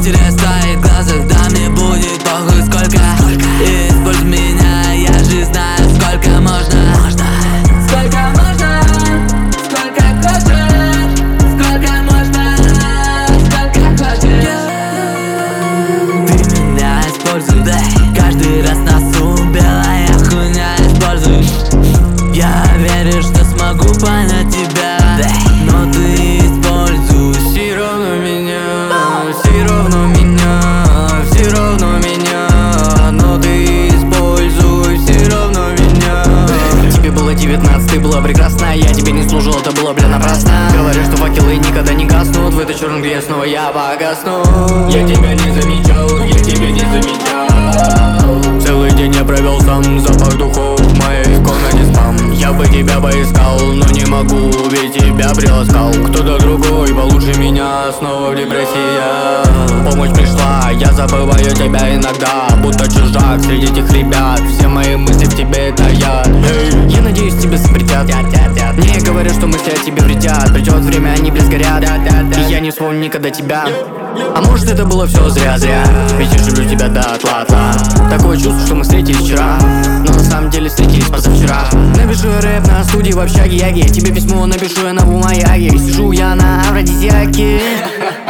потеряю в твоих глазах. Да мне будет похуй сколько. Используй меня, я же знаю, сколько можно. Сколько можно, сколько хочешь, сколько можно, сколько хочешь. Ты меня используй, каждый раз носу белая хуйня используй. Я верю, что смогу понять тебя, но ты используй. Все равно меня, все равно меня, все равно меня, но ты используй, все равно меня. Тебе было 19, ты была прекрасна, я тебе не служил, это было, бля, напрасно. Говоришь, что факелы никогда не гаснут, в этой черной где снова я погасну. Я тебя не замечал, я тебя не замечал. Целый день я провел сам, запах духов в моей комнате спам. Я бы тебя поискал, но не могу, ведь тебя приласкал кто-то другой получше меня, снова в депрессии я. Помощь пришла, я забываю тебя иногда, будто чужак среди этих ребят. Все мои мысли в тебе это я. Я надеюсь, тебе запретят. Мне говорят, что мысли о тебе вредят. Придет время, они близ горят, и я не вспомню никогда тебя. А может это было все зря. Ведь я люблю тебя до отла. Такое чувство, что мы встретились вчера, но на самом деле встретились позавчера. Напишу я рэп на студии в общаге Яги. Тебе письмо напишу я на бумаге. Сижу я на афродизиаке.